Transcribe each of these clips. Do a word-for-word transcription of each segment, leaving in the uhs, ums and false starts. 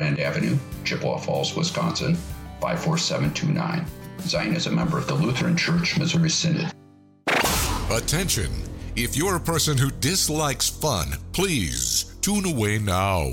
Grand Avenue, Chippewa Falls, Wisconsin, five four seven two nine. Zion is a member of the Lutheran Church Missouri Synod. Attention! If you're a person who dislikes fun, please tune away now.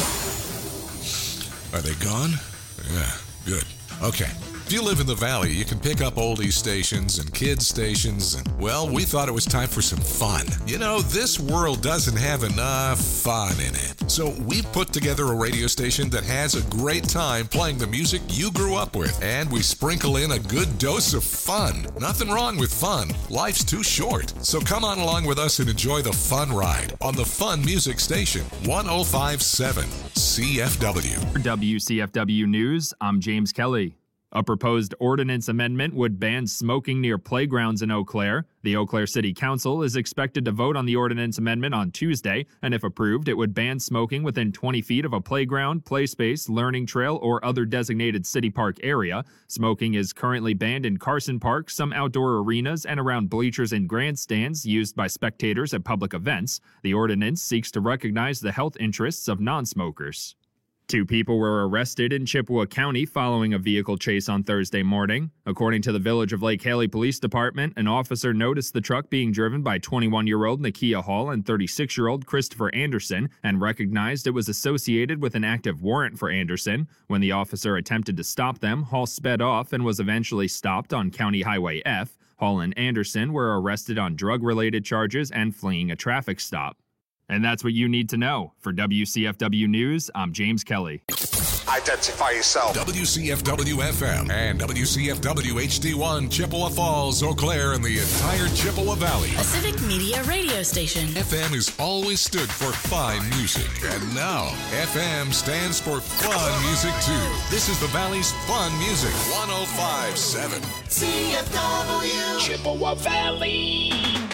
Are they gone? Yeah, good. Okay. If you live in the Valley, you can pick up oldies stations and kids stations, and, well, we thought it was time for some fun. You know, this world doesn't have enough fun in it. So we put together a radio station that has a great time playing the music you grew up with, and we sprinkle in a good dose of fun. Nothing wrong with fun. Life's too short. So come on along with us and enjoy the fun ride on the Fun Music Station, one oh five point seven C F W. For W C F W News, I'm James Kelly. A proposed ordinance amendment would ban smoking near playgrounds in Eau Claire. The Eau Claire City Council is expected to vote on the ordinance amendment on Tuesday, and if approved, it would ban smoking within twenty feet of a playground, play space, learning trail, or other designated city park area. Smoking is currently banned in Carson Park, some outdoor arenas, and around bleachers and grandstands used by spectators at public events. The ordinance seeks to recognize the health interests of non-smokers. Two people were arrested in Chippewa County following a vehicle chase on Thursday morning. According to the Village of Lake Haley Police Department, an officer noticed the truck being driven by twenty-one-year-old Nakia Hall and thirty-six-year-old Christopher Anderson and recognized it was associated with an active warrant for Anderson. When the officer attempted to stop them, Hall sped off and was eventually stopped on County Highway F. Hall and Anderson were arrested on drug-related charges and fleeing a traffic stop. And that's what you need to know. For W C F W News, I'm James Kelly. Identify yourself. W C F W F M and W C F W H D one, Chippewa Falls, Eau Claire, and the entire Chippewa Valley. A civic media radio station. F M has always stood for fine music. And now, F M stands for fun music, too. This is the Valley's fun music. one oh five point seven C F W. Chippewa Valley.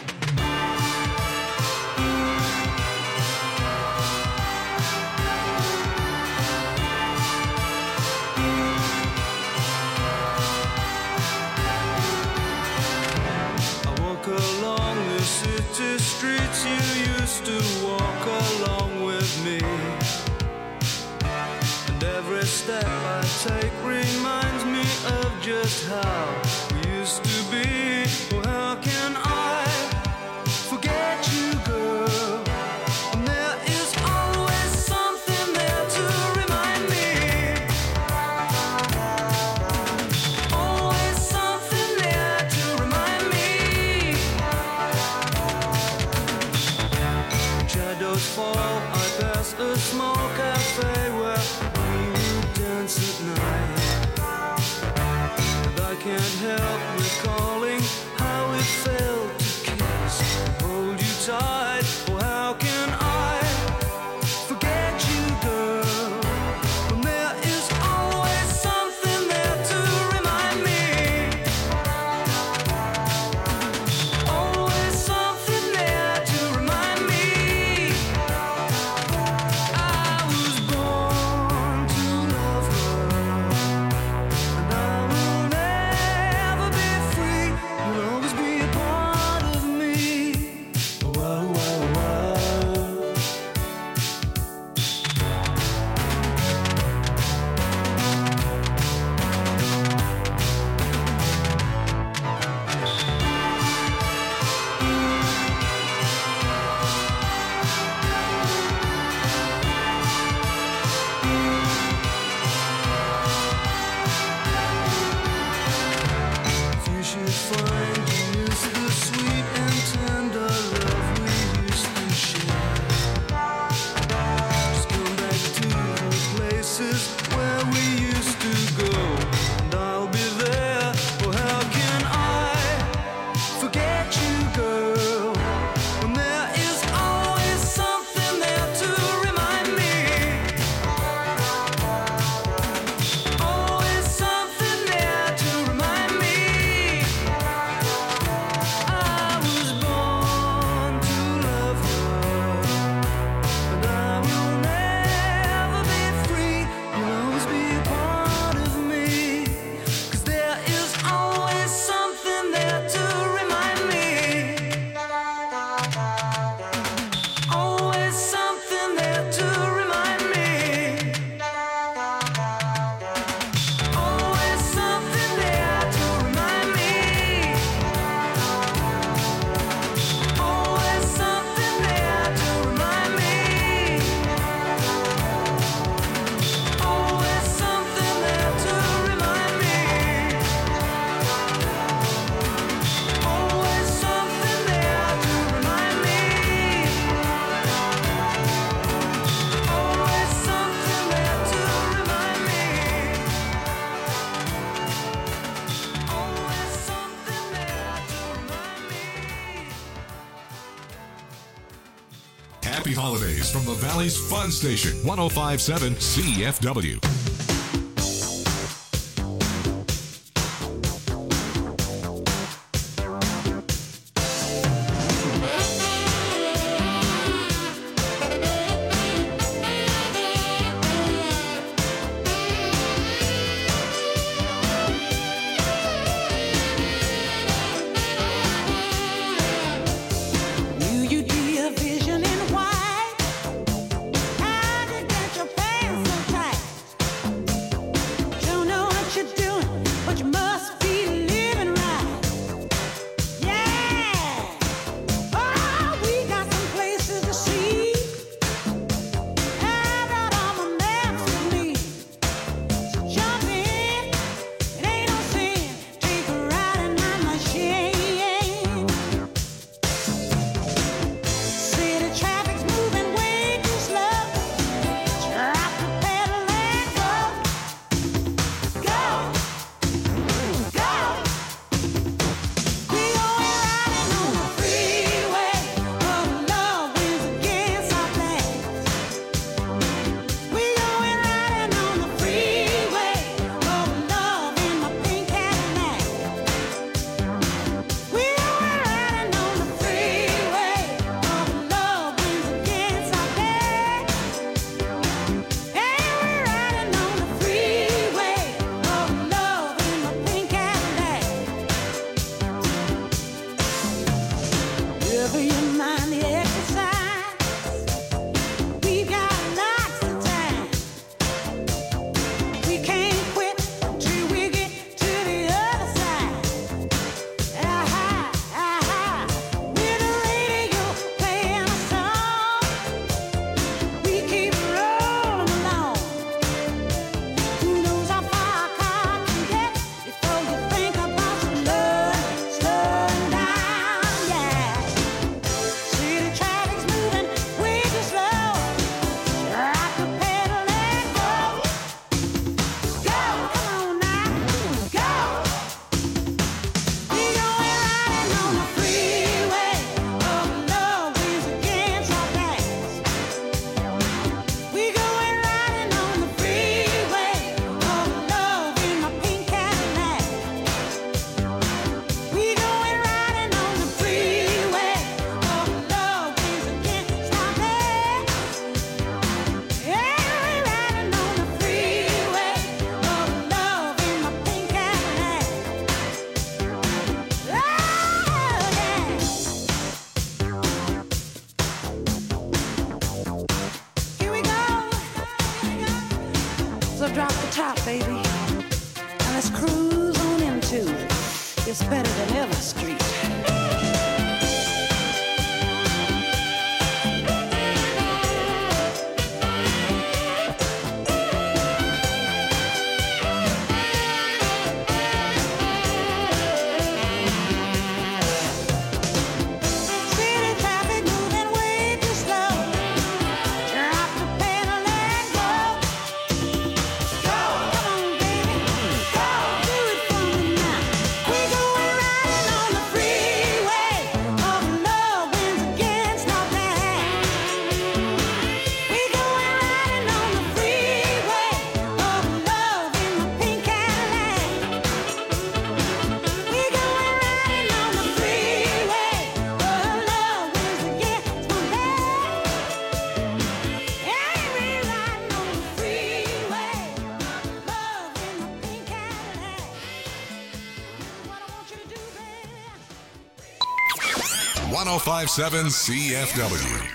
Along the city streets you used to walk along with me, and every step I take reminds me of just how we used to be. Oh, how can I forget you, girl? And there is always something there to remind me. Always something there to remind me. Shadows fall, I pass a small cafe where we would dance at night, and I can't help recalling Happy holidays from the Valley's Fun Station, one oh five point seven C F W. drop the top, baby. And let's cruise on into It's Better Than Ever Street. one oh five point seven C F W.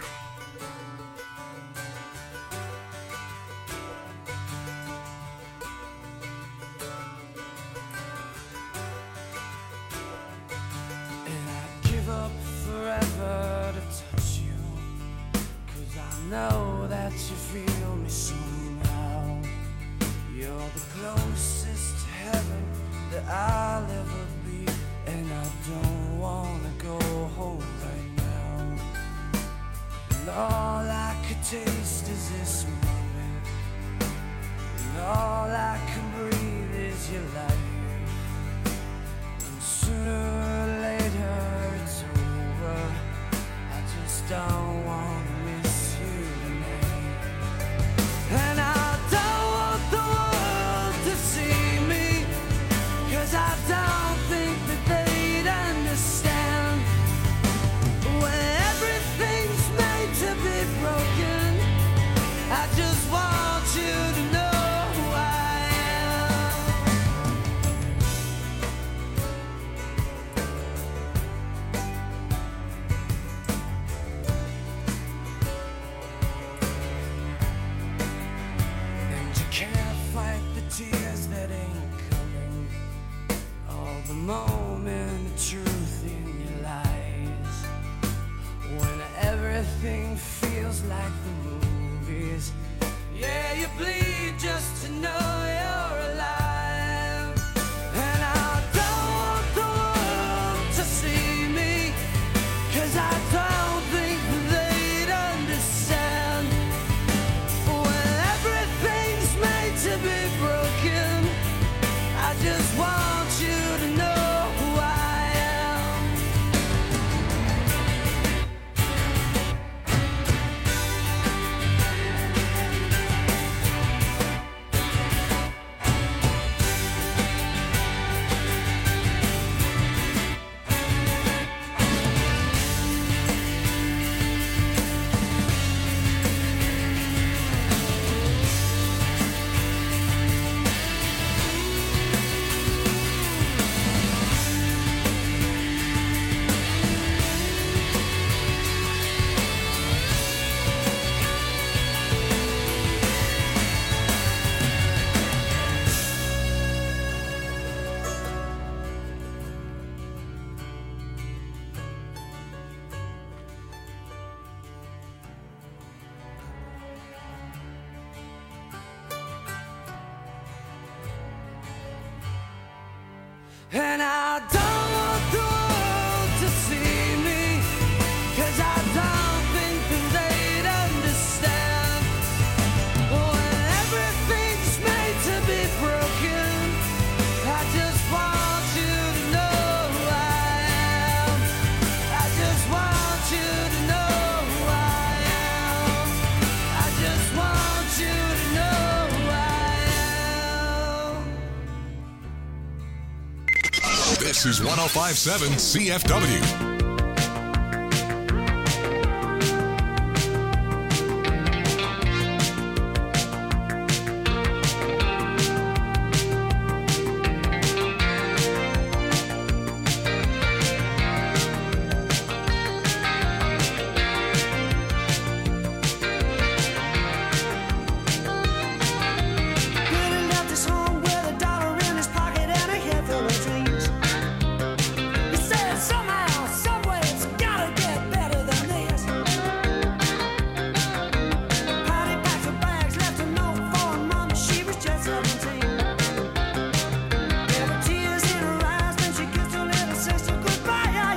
tears that ain't coming, all the moment of truth in your lies. When everything feels like the movies, yeah, you bleed just to know you're alive. And I don't want the world to see me, 'cause I don't think they'd understand. When everything's made to be broken, I just want you to know who I am. And I don't want the world to see me, 'cause I don't think that they'd understand. When everything's made to be broken, I just want you to know who I am. I just want you to know who I am. I just want you to know who I am. This is one oh five point seven C F W. Could've left his home with a dollar in his pocket and a head full of dreams. He said somehow, someway, it's gotta get better than this. Patty packed her bags, left a note for her mama, she was just seventeen. There were tears in her eyes when she kissed her little sister goodbye.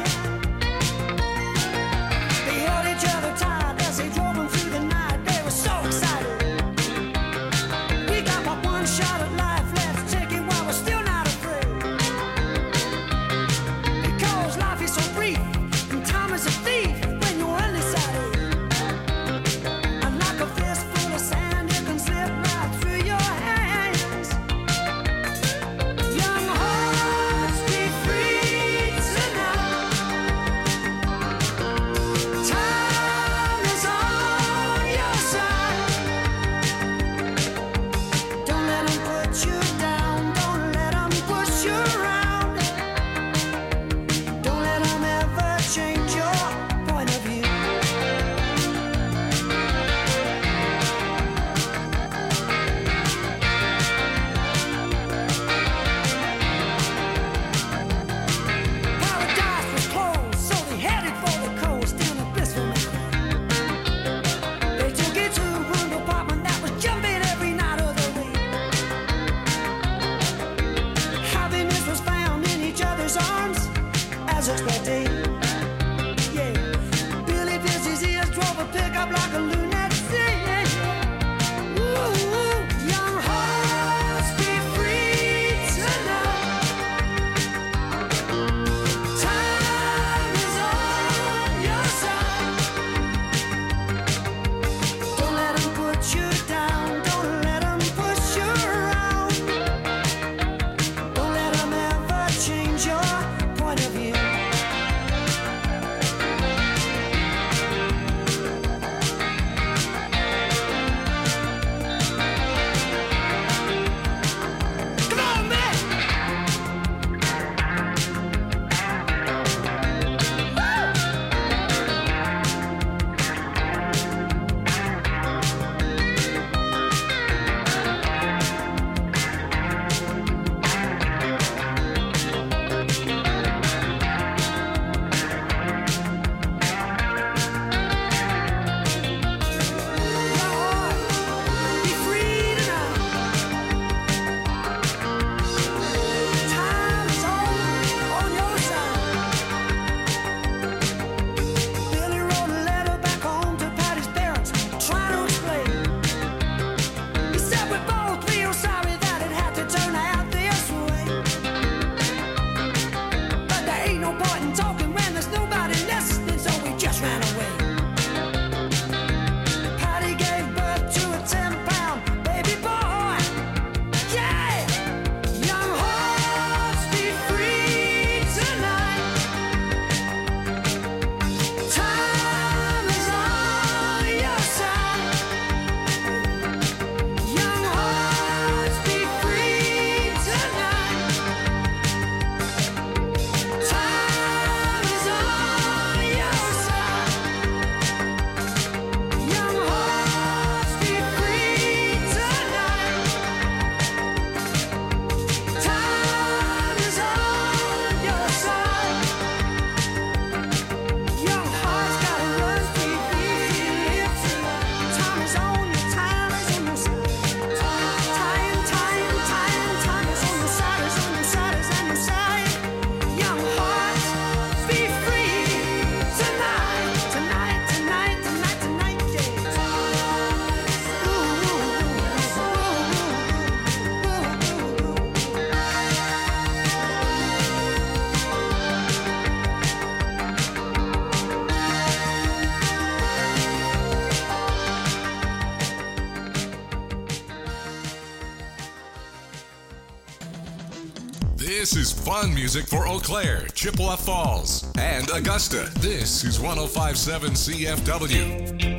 They held each other tight as they drove them through the night. They were so excited. We got but one shot at life, let's take it while we're still not afraid. Because life is so brief, and time is a thief when you're undecided. And like a fistful of sand, it can slip right through your hands. Young hearts be free tonight. Time is on your side. Don't let 'em put you down. Don't let 'em push you around. Don't let 'em ever change your point of view. Paradise was closed, so they headed for the coast in a blissful mood. They took it to a room apartment that was jumping every night of the week. This is fun music for Eau Claire, Chippewa Falls, and Augusta. This is one oh five point seven C F W.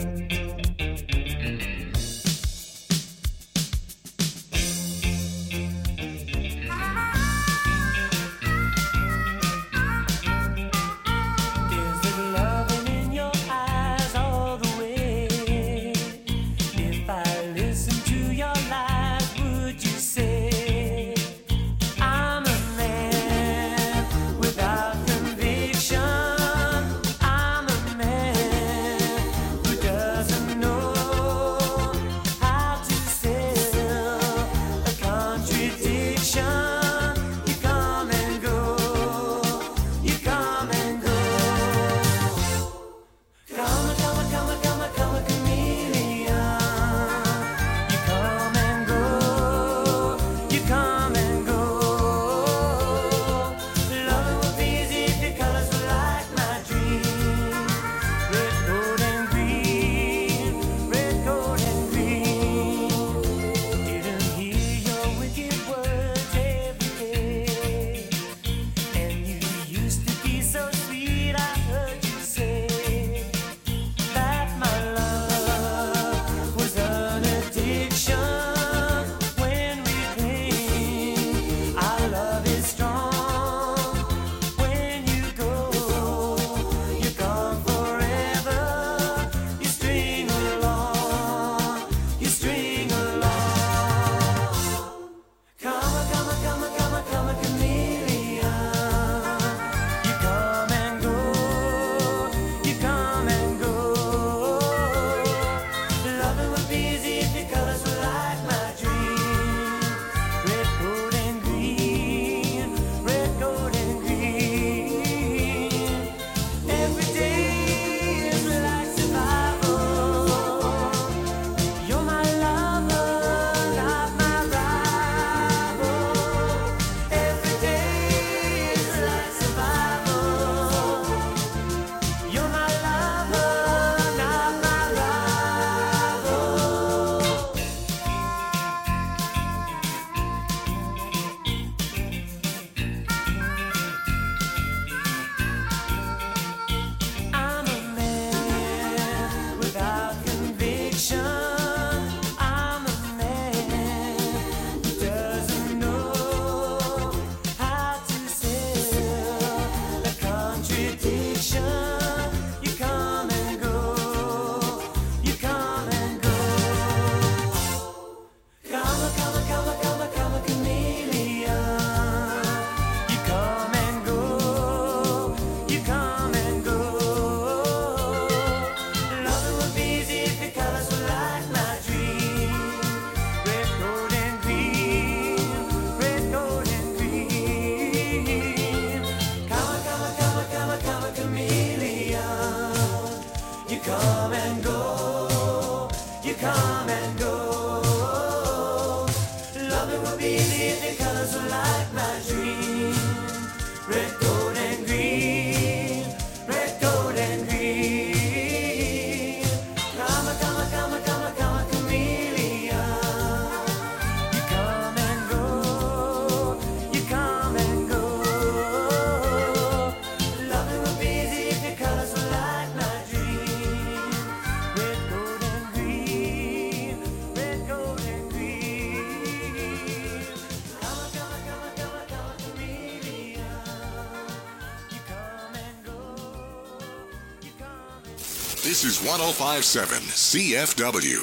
This is one oh five point seven C F W.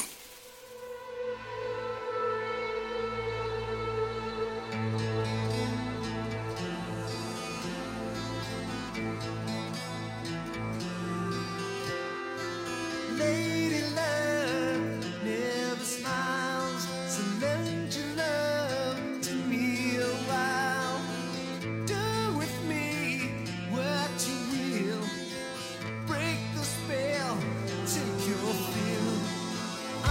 Lady love never smiles, so lend your love to me a while. Do with me what you will, break the spell, take your fill.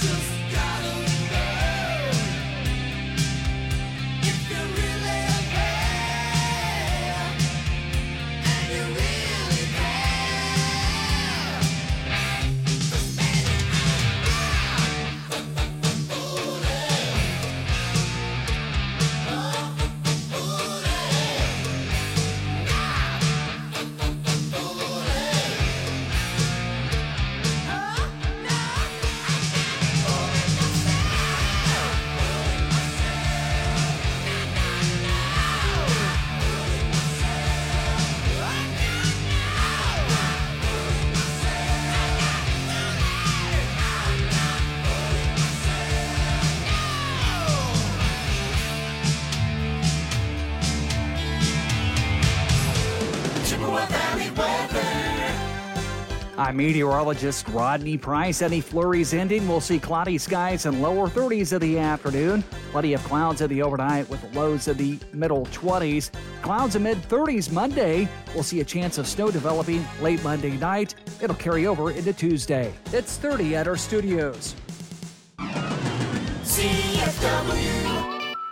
I'm meteorologist Rodney Price. Any flurries ending, we'll see cloudy skies and lower thirties in the afternoon. Plenty of clouds in the overnight with lows in the middle twenties. Clouds in mid-thirties Monday. We'll see a chance of snow developing late Monday night. It'll carry over into Tuesday. It's thirty at our studios. C F W.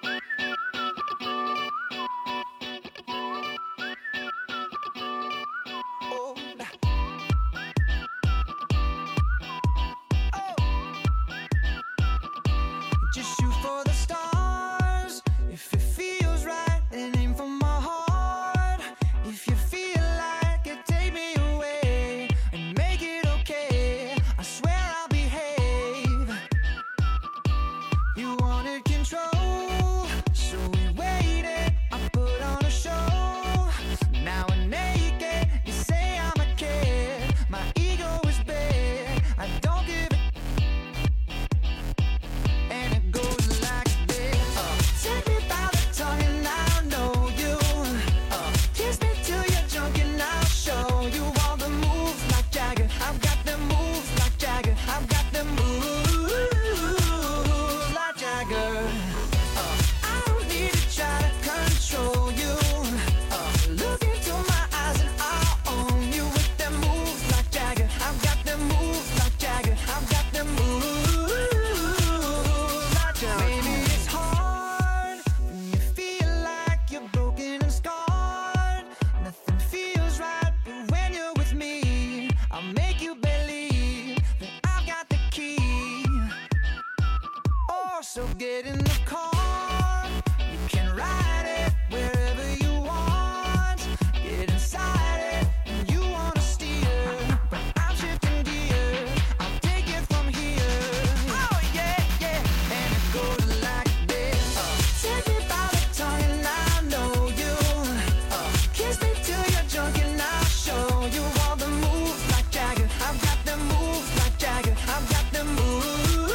So get in the car, you can ride it wherever you want. Get inside it, and you wanna steer, but I'm shifting gears. I'll take it from here. Oh yeah, yeah, and it goes like this. Uh, take me by the tongue and I know you. Uh, kiss me till you're drunk and I'll show you all the moves like Jagger. I've got them moves like Jagger. I've got them moves.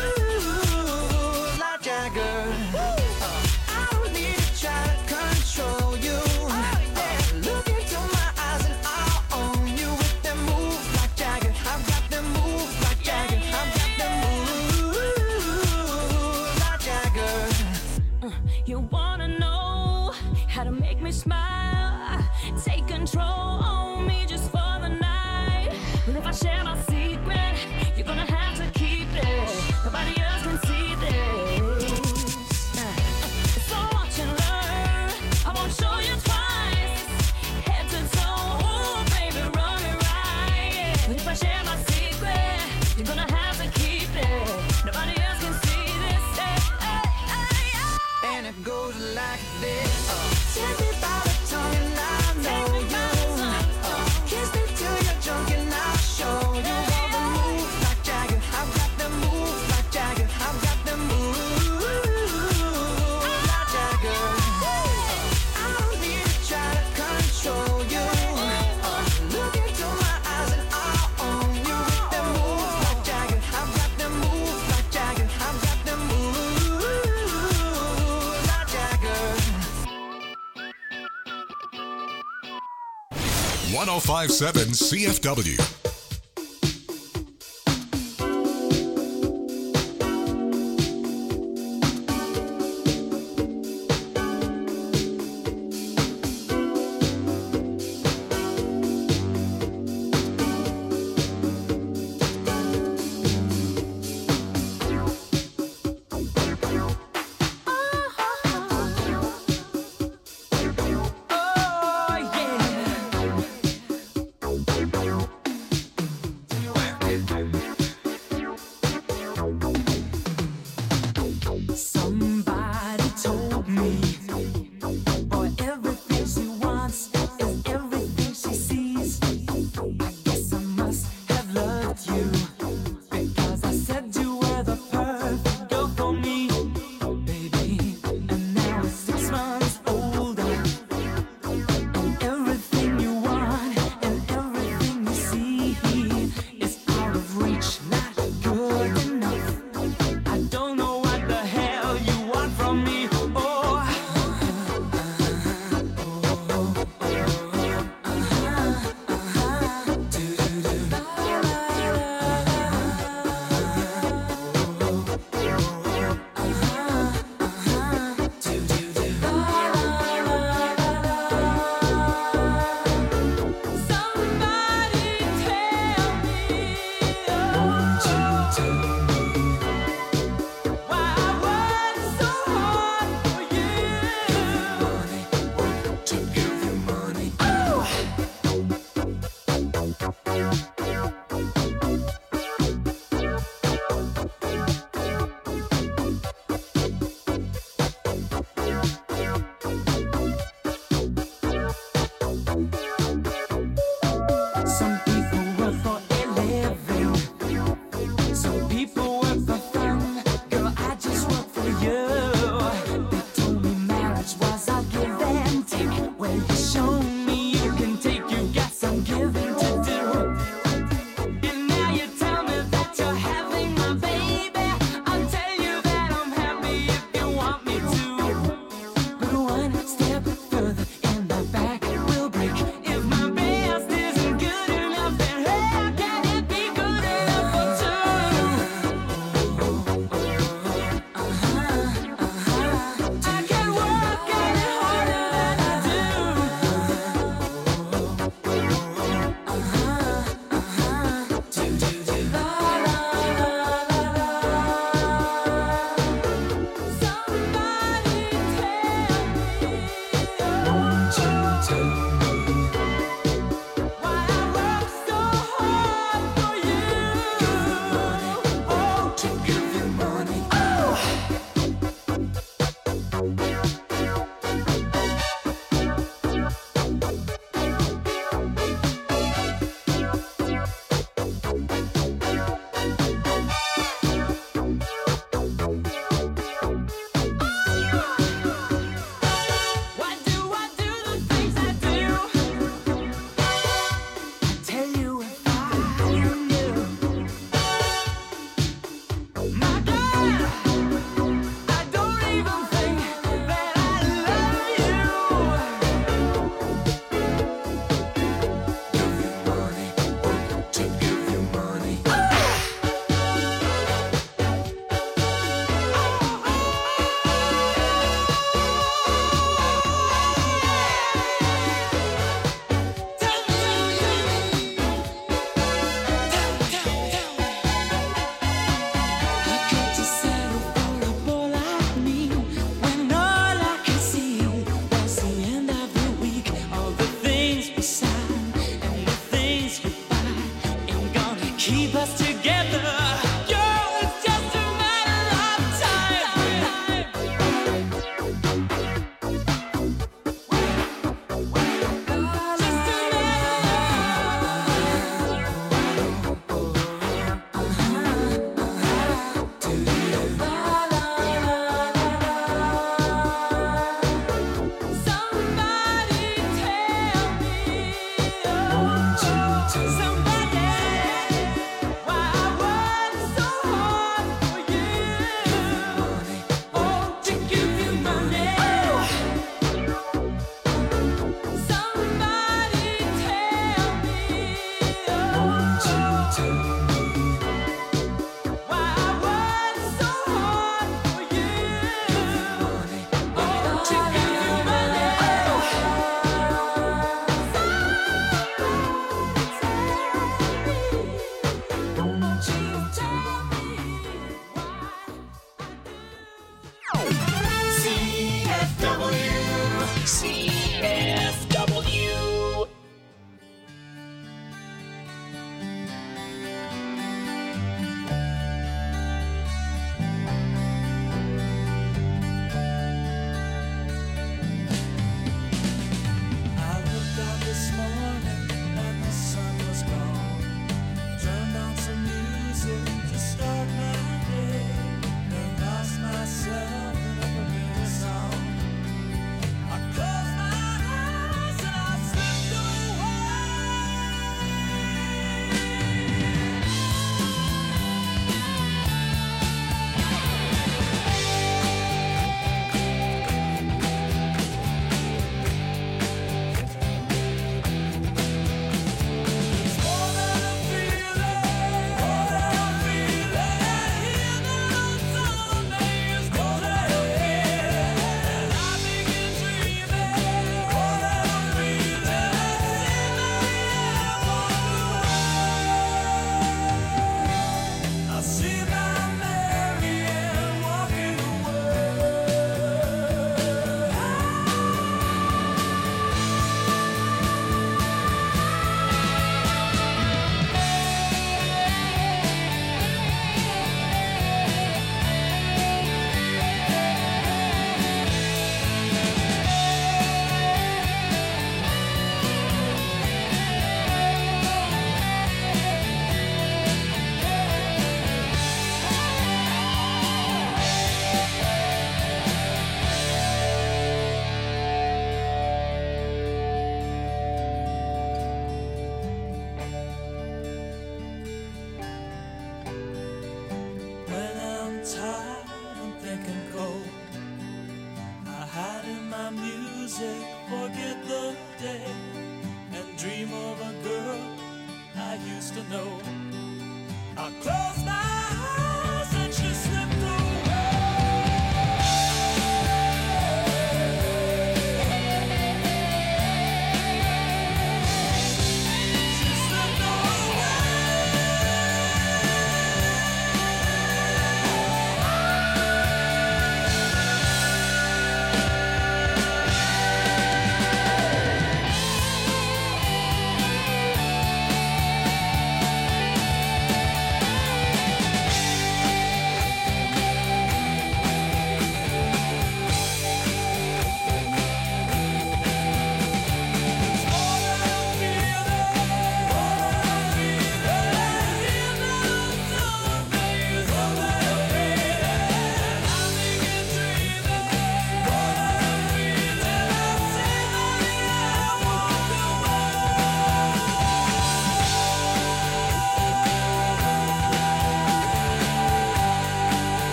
You wanna know how to make me smile? Take control on me just for the night. But if I share my secret, you're gonna have to keep it. Nobody else can see this. So watch and learn. I won't show you twice. Head to toe, ooh, baby, run it right. But if I share my secret, you're gonna have to keep it. Nobody else can see this. And it goes like this. Uh, take me by the tongue and I know you. Uh, kiss me till you're drunk and I'll show you all the moves like Jagger. I've got them moves like Jagger. I've got them moves like Jagger. Uh, I don't need to try to control you. Uh, look into my eyes and I'll own you with them moves like Jagger. I've got them moves like Jagger. I've got them moves. one oh five point seven C F W.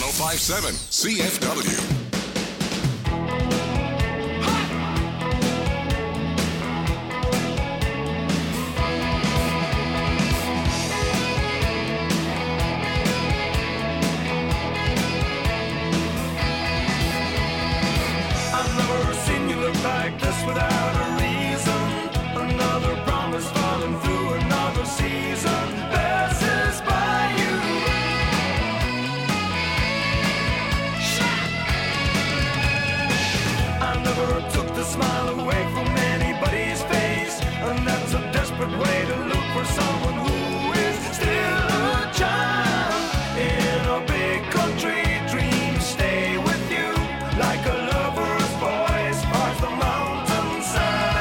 oh five point seven C F W. Like this without a reason. Another promise falling through another season passes by you. I never took the smile away from anybody's face, and that's a desperate way to look for someone who is still a child in a big country dream. Stay with you like a lover's voice parts the mountainside.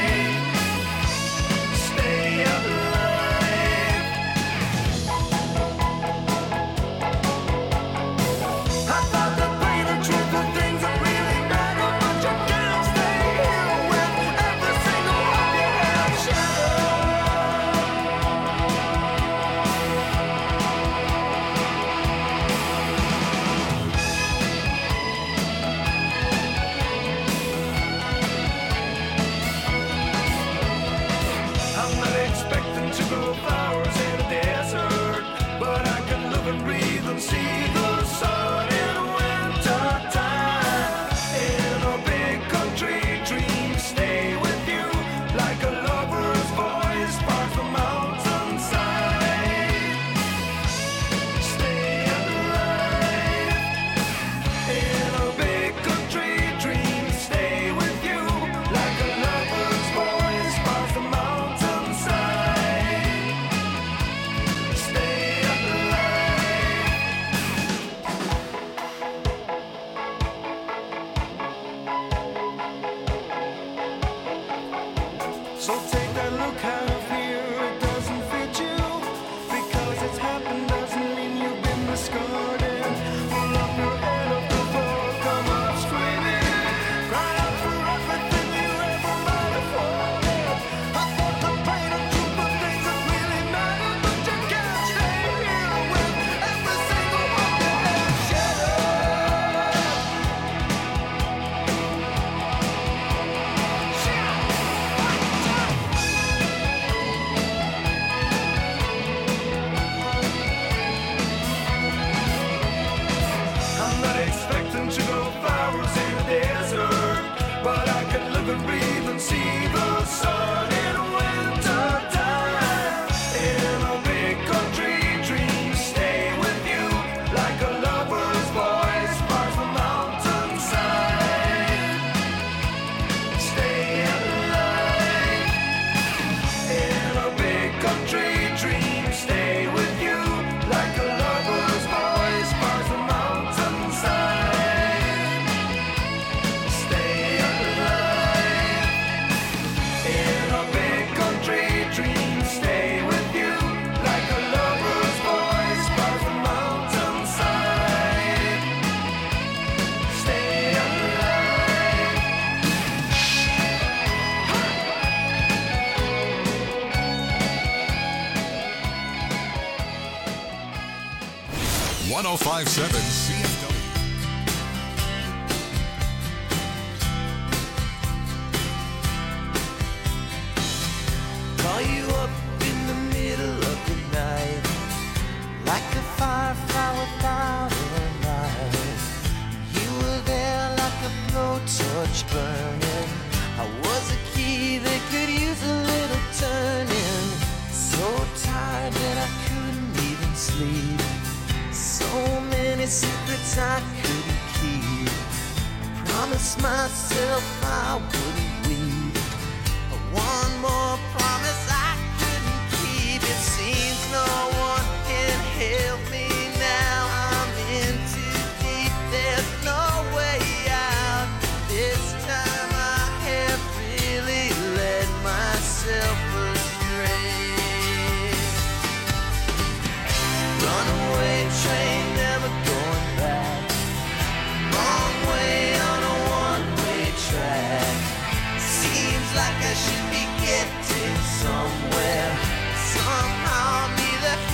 Stay alive. I thought that pain and truth were things that really matter, but you can't stay here with every single one you have shattered. I'm not expecting to grow flowers in a desert, but I can live and breathe and see the sun in winter time. In a big country dream, stay with you like a lover's voice parts the mountainside. Stay alive. In a big country dream, stay with you like a lover's voice parts the mountainside. Stay alive. So take that look out of here, it doesn't fit you. Because it's happened doesn't mean you've been discarded. Pull up your head off the floor, come up screaming. Cry out for everything you ever might have wanted. I thought the pain and truth were things that really matter, but you can't stay here with every single one you have shattered. I'm not expecting to grow flowers in a desert, but I can live and breathe and see the sun in winter time. In a big country dream, stay with you like a lover's voice parts the mountainside. Stay alive. In a big country dream, stay with you like a lover's voice parts the mountainside. Stay alive. In a big country dream, stay with you like a lover's voice parts the mountainside. Stay alive. one oh five point seven C F W. Call you up in the middle of the night, like a firefly without a light. You were there like a blowtorch burning. I was a key that could use a little turning. So tired that I couldn't even sleep. So many secrets I couldn't keep. I promised myself I wouldn't weep. One more promise I couldn't keep. It seems no one can help me now. I'm in too deep. There's no way out. This time I have really led myself astray. Runaway train, never going back. Wrong way on a one-way track. Seems like I should be getting somewhere. Somehow I'm either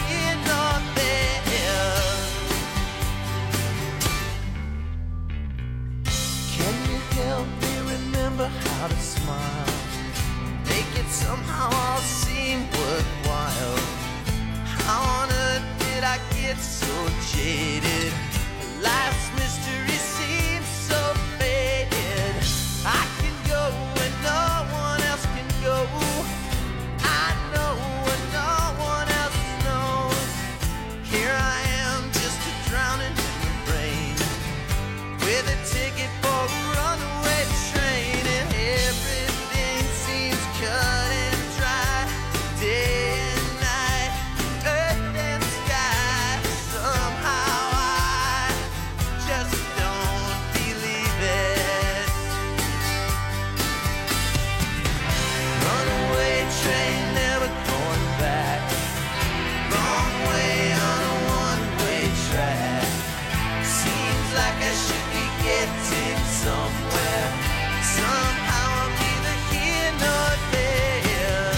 how to smile, make it somehow all seem worthwhile. How on earth did I get so jaded? Life's mystery seems so faded. I can go when no one else can go. I know when no one else knows. Here I am, just a drowning in the rain, with a ticket for a runaway train, and everything seems cut and dry. Day and night, earth and sky. Somehow I just don't believe it. Runaway train, never going back. Wrong way on a one-way track. Seems like I should be getting somewhere. Somehow I'm neither here nor there.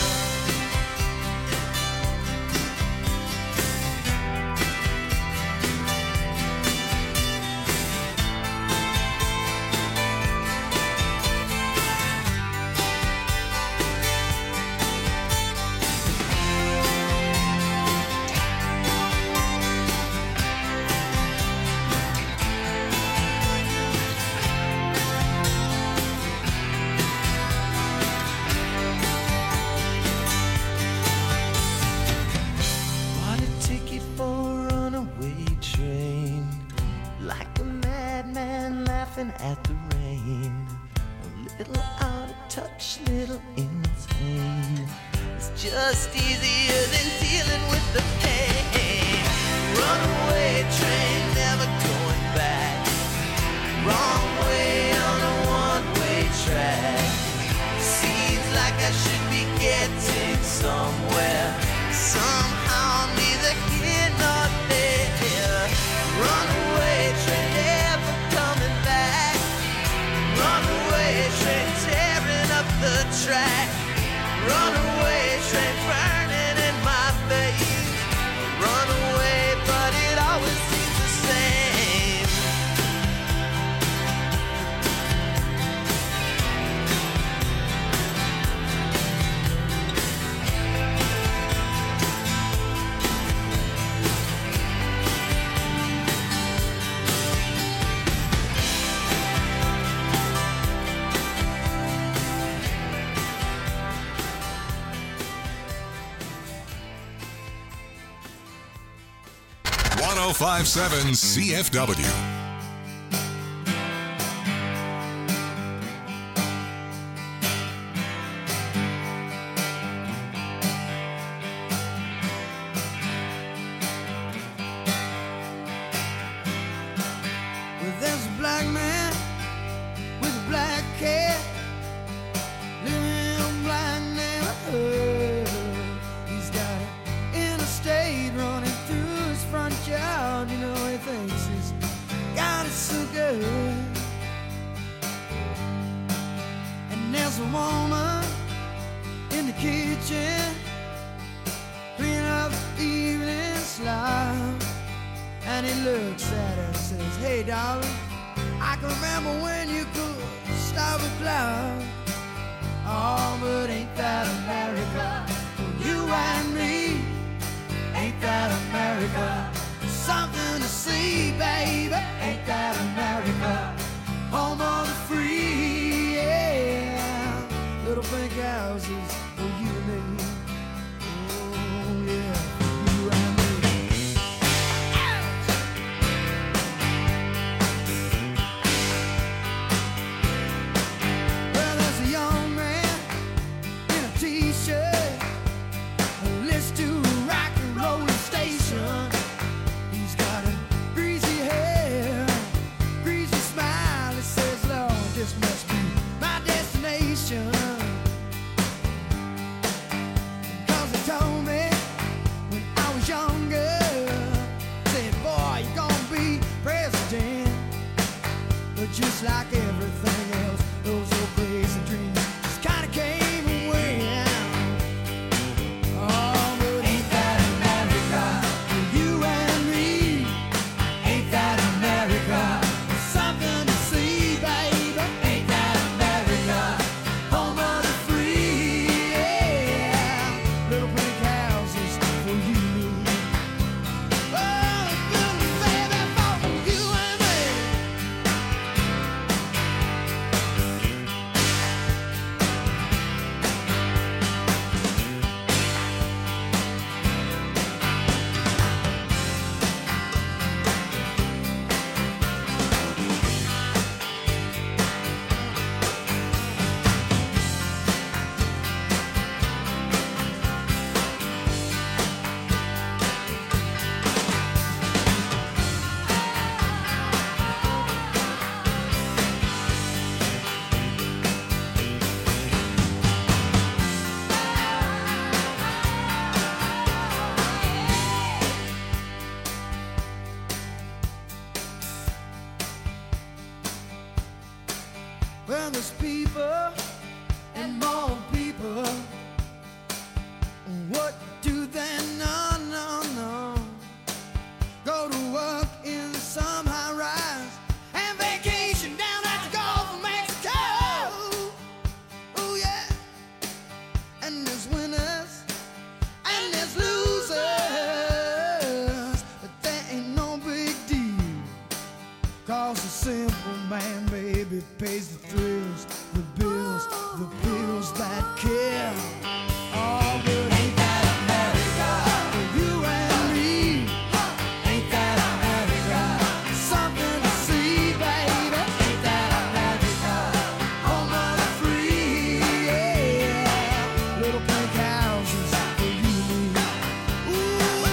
Bought a ticket for a runaway train, like a madman laughing at the rain. A little out of touch, little insane. It's just easier than dealing with the pain. Runaway train, never going back. Wrong way on a one-way track. Seems like I should be getting somewhere. Somehow I'm neither here nor there. Runaway train, never coming back. Runaway train, tearing up the track. Runaway train, burning in my face. Runaway, but it always seems the same. one oh five point seven C F W. Well, there's a black man with a black cat living in a black neighborhood. He's got an interstate running through his front yard. You know, he thinks he's got it so good. And there's a woman in the kitchen cleaning up the evening slime. And he looks at her and says, hey, darling, I can remember when you could stop a cloud. Oh, but ain't that America? For you and me, ain't that America? Something to see, baby, ain't that America? Home of the free, yeah. Little pink houses for you and me. Oh, yeah, for you and me. Well, there's a young man in a t-shirt who listens to a rock and roll station. He's got a greasy hair, greasy smile. He says, Lord, this must be my destination. Cause he told me when I was younger, said, boy, you're gonna be president. But just like everything else, those old crazy dreams just kinda came and went. Oh, but ain't that America? For you and me, ain't that America? Something to see, baby, ain't that America? Well, there's people and more people. What do they know? No, no. Go to work in some high rise and vacation down at the Gulf of Mexico. Oh, yeah. And there's winners and there's losers. But that ain't no big deal. Cause the simple man, baby, pays the thrills, the bills, the bills that kill. Oh, but ain't that America for you and me? Ain't that America something to see, baby? Ain't that America home of the free? Yeah, little pink houses for you and me. Ooh, ooh,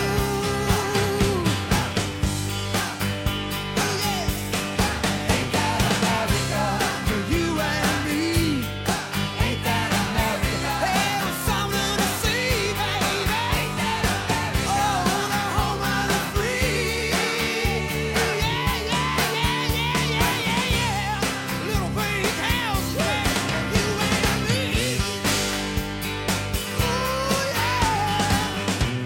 yeah. Ain't that America for you and me? Ain't that America? Hey, there's something to see, baby. Ain't that America? Oh, the home of the free. Yeah, yeah, yeah, yeah, yeah, yeah, yeah. Little pink house, yeah, for you and me. Ooh, yeah.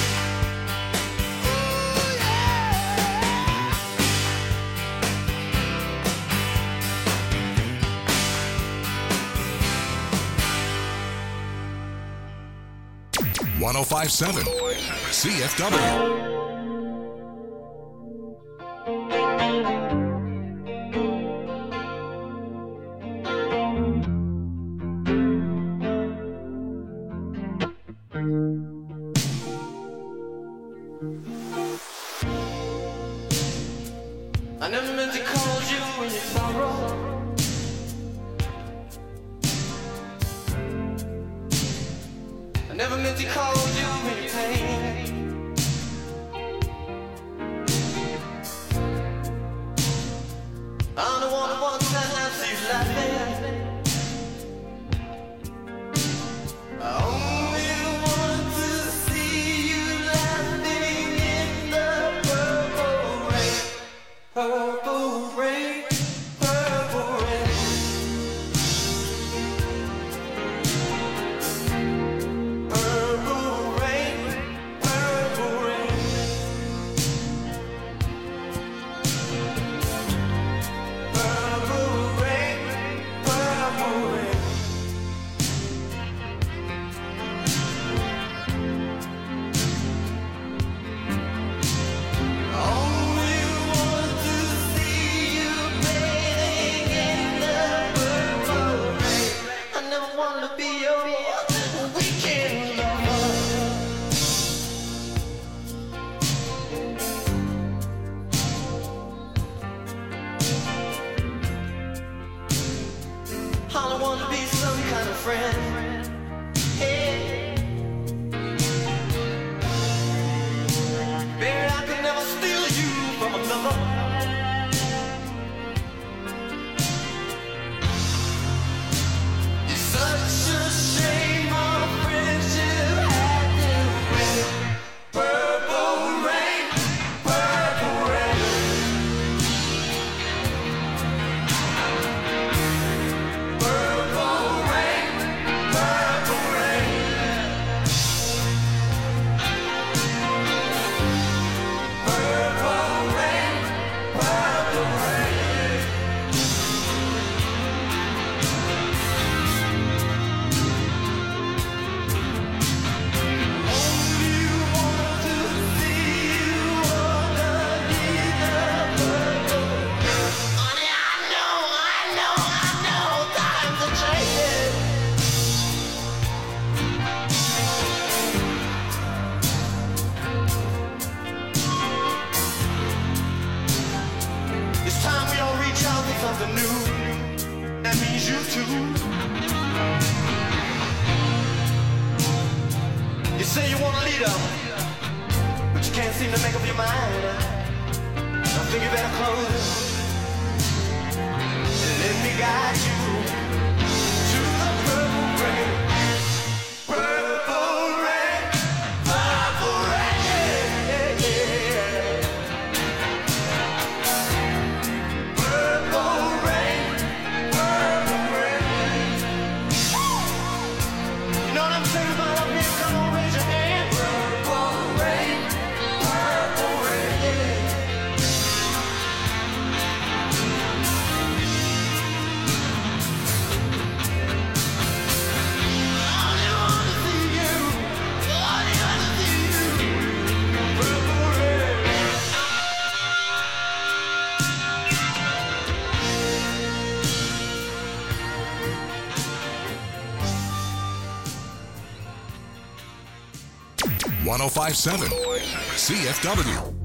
Ooh, yeah. one oh five point seven C F W. I never meant to call you in your sorrow. I never meant to call you in your pain. I'm the one who wants to have you laughing. I only want to see you laughing in the purple rain. Purple rain, purple rain. Purple rain, purple rain. Purple rain, purple rain. Only want to see you bathing in the purple rain. I never want to be your weekend lover. I want to be some kind of friend. Hey. Baby, I could never steal you from another. It's such a shame our friendship had to end. Purple rain, purple rain. Purple rain, purple rain. Purple rain, purple rain. Only want to see you underneath the purple rain. Honey, I know, I know, I know, times are changing. It's time we all reach out for something new. That means you too. You say you want a leader, but you can't seem to make up your mind. I think you better close and let me guide you to the purple rain. Purple rain, purple rain. Yeah, yeah. Purple rain, purple one oh five point seven C F W.